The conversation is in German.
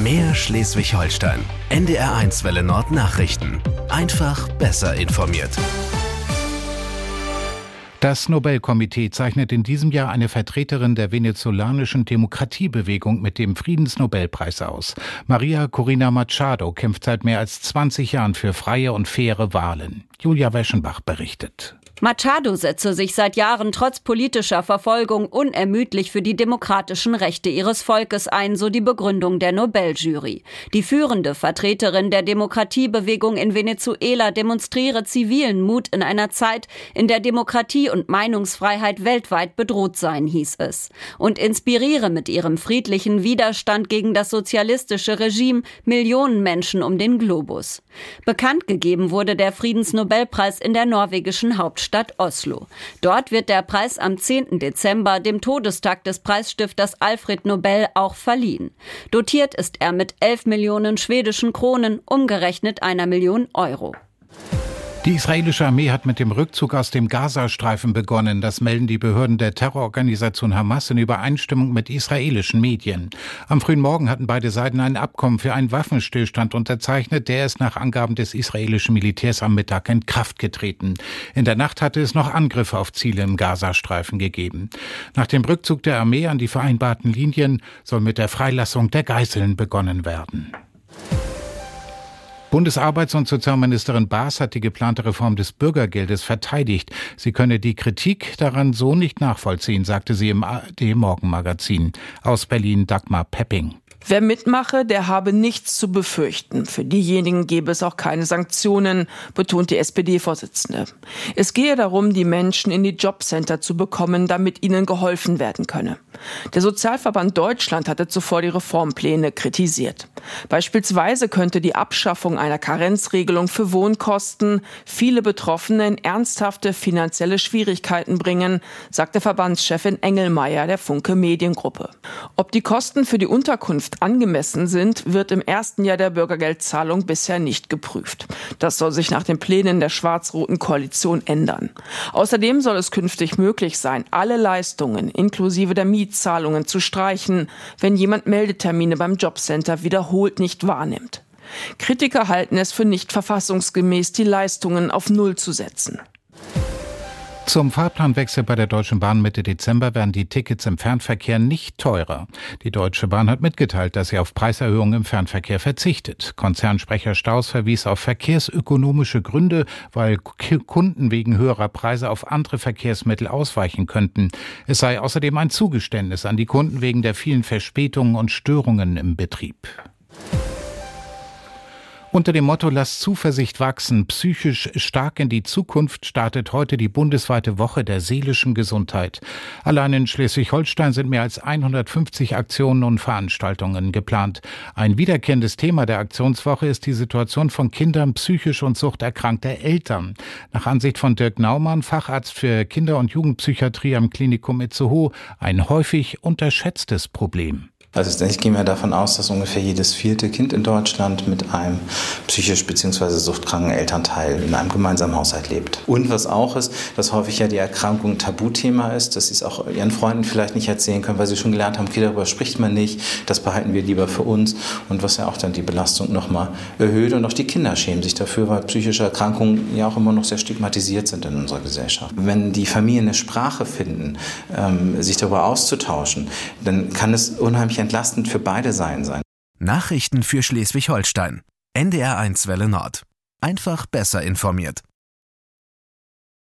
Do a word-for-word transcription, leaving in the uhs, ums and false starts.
Mehr Schleswig-Holstein. N D R eins Welle Nord Nachrichten. Einfach besser informiert. Das Nobelkomitee zeichnet in diesem Jahr eine Vertreterin der venezolanischen Demokratiebewegung mit dem Friedensnobelpreis aus. Maria Corina Machado kämpft seit mehr als zwanzig Jahren für freie und faire Wahlen. Julia Weschenbach berichtet. Machado setze sich seit Jahren trotz politischer Verfolgung unermüdlich für die demokratischen Rechte ihres Volkes ein, so die Begründung der Nobeljury. Die führende Vertreterin der Demokratiebewegung in Venezuela demonstriere zivilen Mut in einer Zeit, in der Demokratie und Meinungsfreiheit weltweit bedroht seien, hieß es. Und inspiriere mit ihrem friedlichen Widerstand gegen das sozialistische Regime Millionen Menschen um den Globus. Bekannt gegeben wurde der Friedensnobelpreis in der norwegischen Hauptstadt Oslo. Dort wird der Preis am zehnten Dezember, dem Todestag des Preisstifters Alfred Nobel, auch verliehen. Dotiert ist er mit elf Millionen schwedischen Kronen, umgerechnet einer Million Euro. Die israelische Armee hat mit dem Rückzug aus dem Gazastreifen begonnen. Das melden die Behörden der Terrororganisation Hamas in Übereinstimmung mit israelischen Medien. Am frühen Morgen hatten beide Seiten ein Abkommen für einen Waffenstillstand unterzeichnet. Der ist nach Angaben des israelischen Militärs am Mittag in Kraft getreten. In der Nacht hatte es noch Angriffe auf Ziele im Gazastreifen gegeben. Nach dem Rückzug der Armee an die vereinbarten Linien soll mit der Freilassung der Geiseln begonnen werden. Bundesarbeits- und Sozialministerin Baas hat die geplante Reform des Bürgergeldes verteidigt. Sie könne die Kritik daran so nicht nachvollziehen, sagte sie im A R D-Morgenmagazin. Aus Berlin Dagmar Pepping. Wer mitmache, der habe nichts zu befürchten. Für diejenigen gebe es auch keine Sanktionen, betont die S P D-Vorsitzende. Es gehe darum, die Menschen in die Jobcenter zu bekommen, damit ihnen geholfen werden könne. Der Sozialverband Deutschland hatte zuvor die Reformpläne kritisiert. Beispielsweise könnte die Abschaffung einer Karenzregelung für Wohnkosten viele Betroffene in ernsthafte finanzielle Schwierigkeiten bringen, sagte Verbandschefin Engelmeier der Funke Mediengruppe. Ob die Kosten für die Unterkunft angemessen sind, wird im ersten Jahr der Bürgergeldzahlung bisher nicht geprüft. Das soll sich nach den Plänen der schwarz-roten Koalition ändern. Außerdem soll es künftig möglich sein, alle Leistungen inklusive der Mietzahlungen zu streichen, wenn jemand Meldetermine beim Jobcenter wiederholt nicht wahrnimmt. Kritiker halten es für nicht verfassungsgemäß, die Leistungen auf Null zu setzen. Zum Fahrplanwechsel bei der Deutschen Bahn Mitte Dezember werden die Tickets im Fernverkehr nicht teurer. Die Deutsche Bahn hat mitgeteilt, dass sie auf Preiserhöhungen im Fernverkehr verzichtet. Konzernsprecher Staus verwies auf verkehrsökonomische Gründe, weil Kunden wegen höherer Preise auf andere Verkehrsmittel ausweichen könnten. Es sei außerdem ein Zugeständnis an die Kunden wegen der vielen Verspätungen und Störungen im Betrieb. Unter dem Motto Lass Zuversicht wachsen, psychisch stark in die Zukunft startet heute die bundesweite Woche der seelischen Gesundheit. Allein in Schleswig-Holstein sind mehr als hundertfünfzig Aktionen und Veranstaltungen geplant. Ein wiederkehrendes Thema der Aktionswoche ist die Situation von Kindern psychisch und suchterkrankter Eltern. Nach Ansicht von Dirk Naumann, Facharzt für Kinder- und Jugendpsychiatrie am Klinikum Itzehoe, ein häufig unterschätztes Problem. Also ich gehe mal davon aus, dass ungefähr jedes vierte Kind in Deutschland mit einem psychisch bzw. suchtkranken Elternteil in einem gemeinsamen Haushalt lebt. Und was auch ist, dass häufig ja die Erkrankung ein Tabuthema ist, dass sie es auch ihren Freunden vielleicht nicht erzählen können, weil sie schon gelernt haben, okay, darüber spricht man nicht, das behalten wir lieber für uns. Und was ja auch dann die Belastung nochmal erhöht. Und auch die Kinder schämen sich dafür, weil psychische Erkrankungen ja auch immer noch sehr stigmatisiert sind in unserer Gesellschaft. Wenn die Familien eine Sprache finden, ähm, sich darüber auszutauschen, dann kann es unheimlich entlastend für beide Seiten sein. Nachrichten für Schleswig-Holstein. N D R eins Welle Nord. Einfach besser informiert.